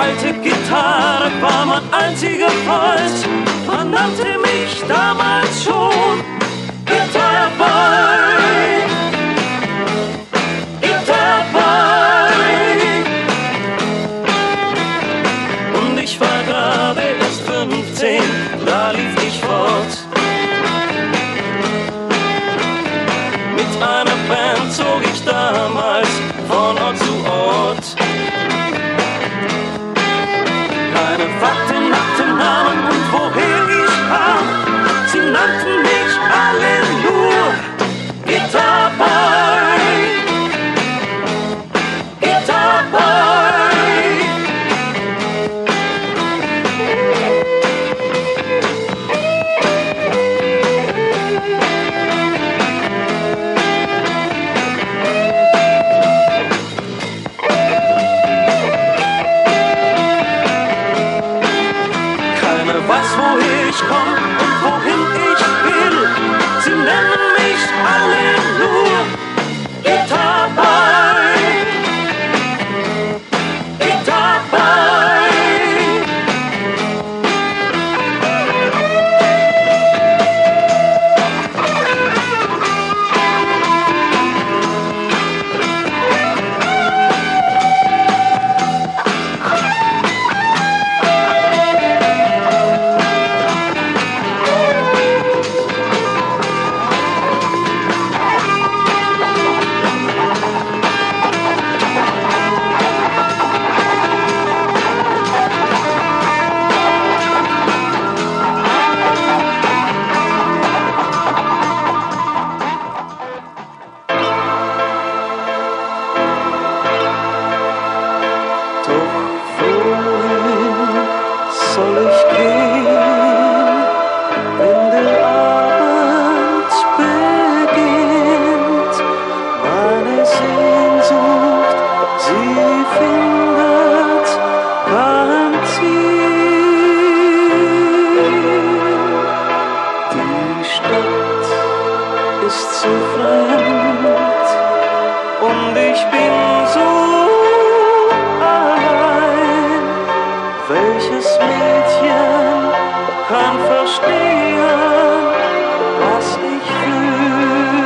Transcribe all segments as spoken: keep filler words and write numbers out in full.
alte Gitarre war mein einziger Freund. Man nannte mich damals schon Guitar Boy, Guitar Boy. Und ich war gerade erst fünfzehn, da lief ich fort. Mit einer Band zog ich damals von Ort zu Ort. Keine fragten nach dem Namen und woher ich kam. Sie nannten mich alle nur Guitar Boy, Guitar Boy. Keiner weiß, woher ich komm und wohin ich will. Sie nennen mich alle nur Guitar Boy, Guitar Boy. Soll ich gehen, wenn der Abend beginnt? Meine Sehnsucht, sie findet kein Ziel. Die Stadt ist so fremd und ich bin so allein. Welches Mädchen kann verstehen, was ich fühl?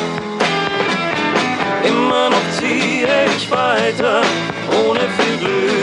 Immer noch ziehe ich weiter, ohne viel Glück.